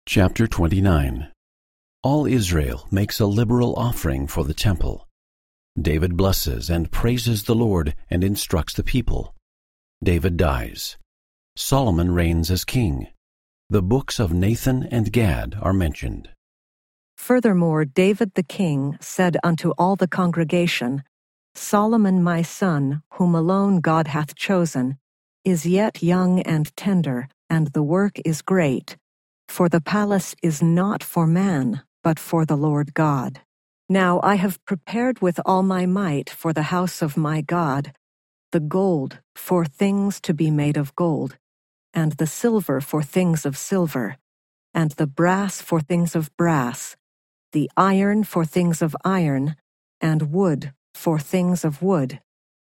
Chapter 29. All Israel makes a liberal offering for the temple. David blesses and praises the Lord and instructs the people. David dies. Solomon reigns as king. The books of Nathan and Gad are mentioned. Furthermore, David the king said unto all the congregation, Solomon my son, whom alone God hath chosen, is yet young and tender, and the work is great. For the palace is not for man, but for the Lord God. Now I have prepared with all my might for the house of my God the gold for things to be made of gold, and the silver for things of silver, and the brass for things of brass, the iron for things of iron, and wood for things of wood,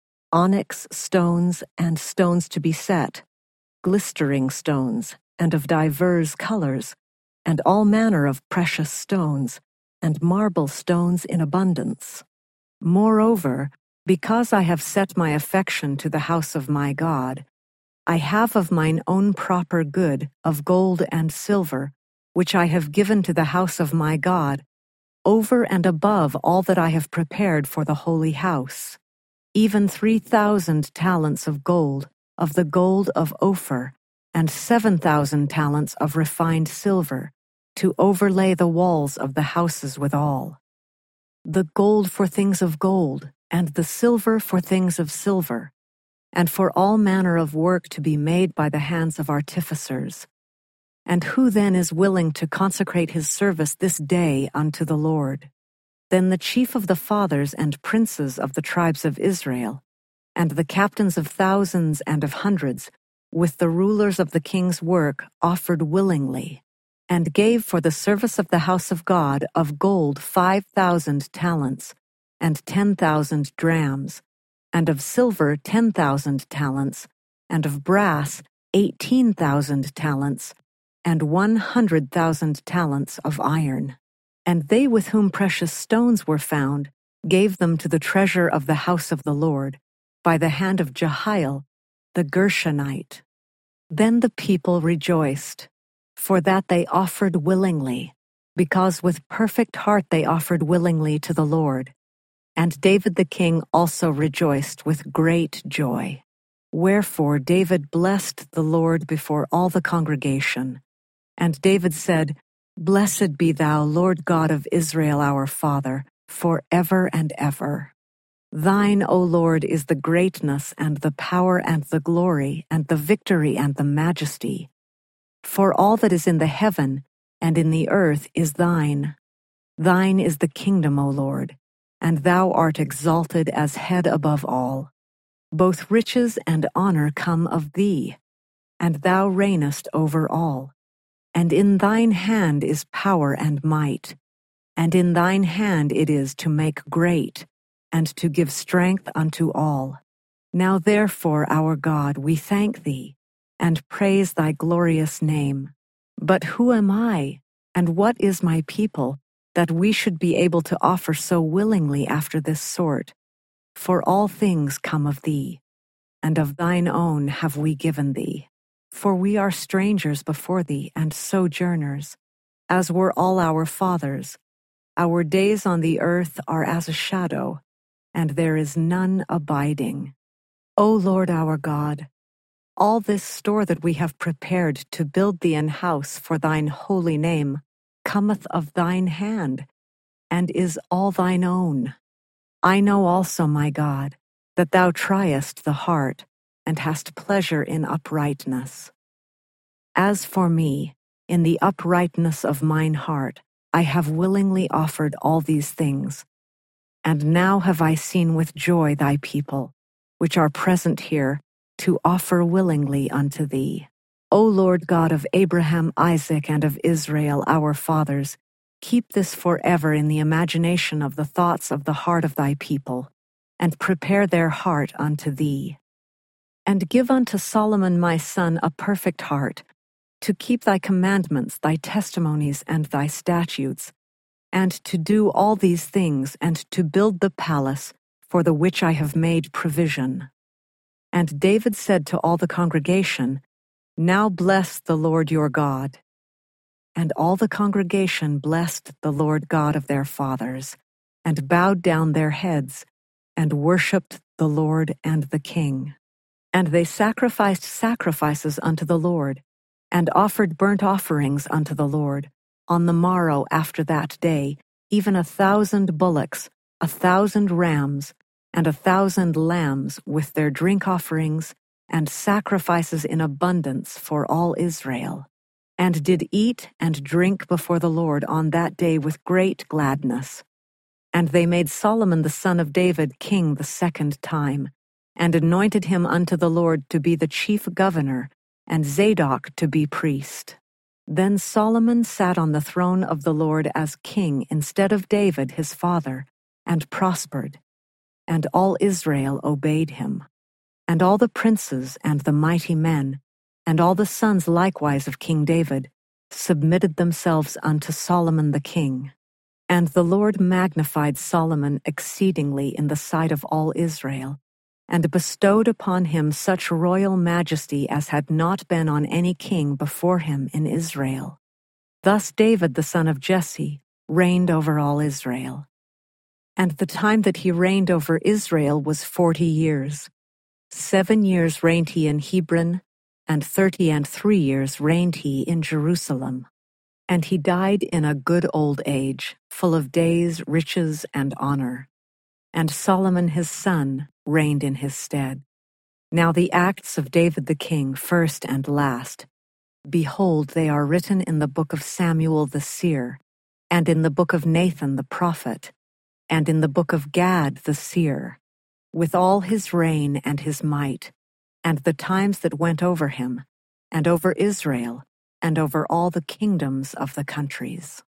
onyx stones and stones to be set, glistering stones, and of divers colors, and all manner of precious stones, and marble stones in abundance. Moreover, because I have set my affection to the house of my God, I have of mine own proper good of gold and silver, which I have given to the house of my God, over and above all that I have prepared for the holy house, even 3,000 talents of gold, of the gold of Ophir, and 7,000 talents of refined silver, to overlay the walls of the houses withal. The gold for things of gold, and the silver for things of silver, and for all manner of work to be made by the hands of artificers. And who then is willing to consecrate his service this day unto the Lord? Then the chief of the fathers and princes of the tribes of Israel, and the captains of thousands and of hundreds, with the rulers of the king's work, offered willingly, and gave for the service of the house of God of gold 5,000 talents, and 10,000 drams, and of silver 10,000 talents, and of brass 18,000 talents, and 100,000 talents of iron. And they with whom precious stones were found gave them to the treasure of the house of the Lord, by the hand of Jehiel, the Gershonite. Then the people rejoiced, for that they offered willingly, because with perfect heart they offered willingly to the Lord. And David the king also rejoiced with great joy. Wherefore David blessed the Lord before all the congregation. And David said, Blessed be thou, Lord God of Israel our Father, for ever and ever. Thine, O Lord, is the greatness and the power and the glory and the victory and the majesty. For all that is in the heaven and in the earth is thine. Thine is the kingdom, O Lord, and thou art exalted as head above all. Both riches and honor come of thee, and thou reignest over all. And in thine hand is power and might, and in thine hand it is to make great, and to give strength unto all. Now therefore, our God, we thank thee, and praise thy glorious name. But who am I, and what is my people, that we should be able to offer so willingly after this sort? For all things come of thee, and of thine own have we given thee. For we are strangers before thee, and sojourners, as were all our fathers. Our days on the earth are as a shadow, and there is none abiding. O Lord our God, all this store that we have prepared to build thee an house for thine holy name cometh of thine hand, and is all thine own. I know also, my God, that thou triest the heart, and hast pleasure in uprightness. As for me, in the uprightness of mine heart, I have willingly offered all these things. And now have I seen with joy thy people, which are present here, to offer willingly unto thee. O Lord God of Abraham, Isaac, and of Israel, our fathers, keep this forever in the imagination of the thoughts of the heart of thy people, and prepare their heart unto thee. And give unto Solomon my son a perfect heart, to keep thy commandments, thy testimonies, and thy statutes, and to do all these things, and to build the palace for the which I have made provision. And David said to all the congregation, Now bless the Lord your God. And all the congregation blessed the Lord God of their fathers, and bowed down their heads, and worshipped the Lord and the king. And they sacrificed sacrifices unto the Lord, and offered burnt offerings unto the Lord, on the morrow after that day, even 1,000 bullocks, 1,000 rams, and 1,000 lambs with their drink offerings, and sacrifices in abundance for all Israel, and did eat and drink before the Lord on that day with great gladness. And they made Solomon the son of David king the second time, and anointed him unto the Lord to be the chief governor, and Zadok to be priest. Then Solomon sat on the throne of the Lord as king instead of David his father, and prospered. And all Israel obeyed him. And all the princes and the mighty men, and all the sons likewise of King David, submitted themselves unto Solomon the king. And the Lord magnified Solomon exceedingly in the sight of all Israel, and bestowed upon him such royal majesty as had not been on any king before him in Israel. Thus David the son of Jesse reigned over all Israel. And the time that he reigned over Israel was 40 years. 7 years reigned he in Hebron, and 33 years reigned he in Jerusalem. And he died in a good old age, full of days, riches, and honor. And Solomon his son reigned in his stead. Now the acts of David the king, first and last, behold, they are written in the book of Samuel the seer, and in the book of Nathan the prophet, and in the book of Gad the seer, with all his reign and his might, and the times that went over him, and over Israel, and over all the kingdoms of the countries.